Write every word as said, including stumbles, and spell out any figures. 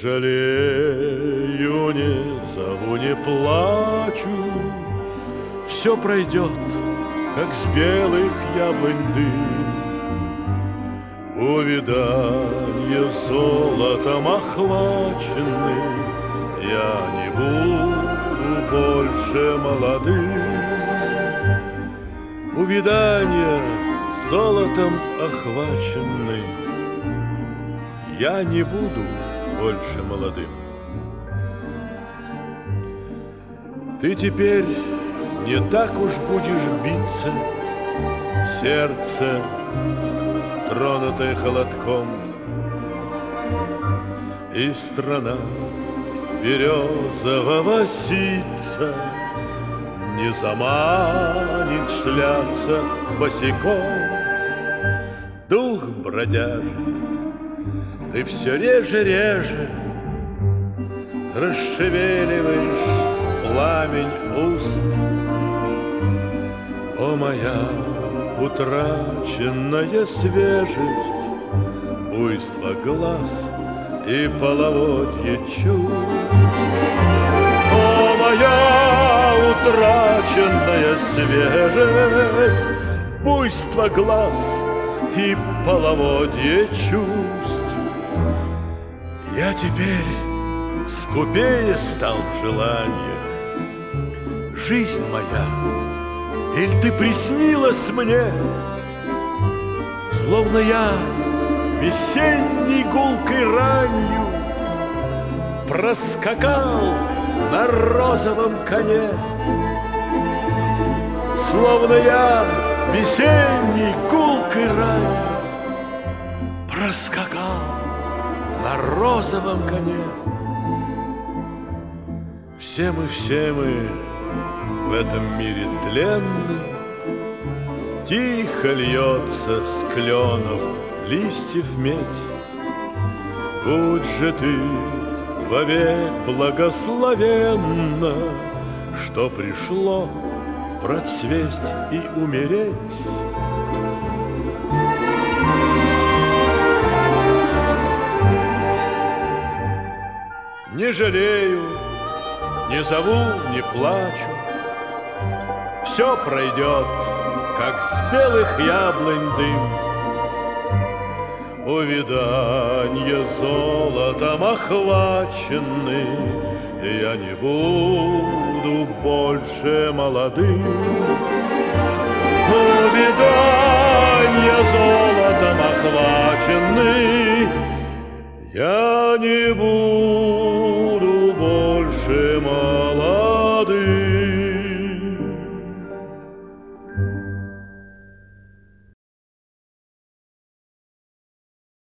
жалею, не зову, не плачу, все пройдет, как с белых яблонь дым. Увиданье золотом охваченный, я не буду больше молодым. Увиданье золотом охваченный, я не буду больше молодым. Ты теперь не так уж будешь биться, сердце, тронутое холодком, и страна березового ситца не заманит шляться босиком. Дух бродяжий, ты все реже-реже расшевеливаешь пламень уст. О, моя утраченная свежесть, буйство глаз и половодье чувств. О, моя утраченная свежесть, буйство глаз и половодье чувств. Я теперь скупее стал в желаниях. Жизнь моя, иль ты приснилась мне, словно я весенней гулкой ранью проскакал на розовом коне. Словно я весенней гулкой ранью проскакал на розовом коне. Все мы, все мы в этом мире тленны, тихо льется с кленов листьев медь. Будь же ты вовек благословенна, что пришло процвесть и умереть. Не жалею, не зову, не плачу, все пройдет, как с белых яблонь дым. Увиданье золотом охваченный, я не буду больше молодым. Увиданье золотом охваченный, я не буду больше молодым.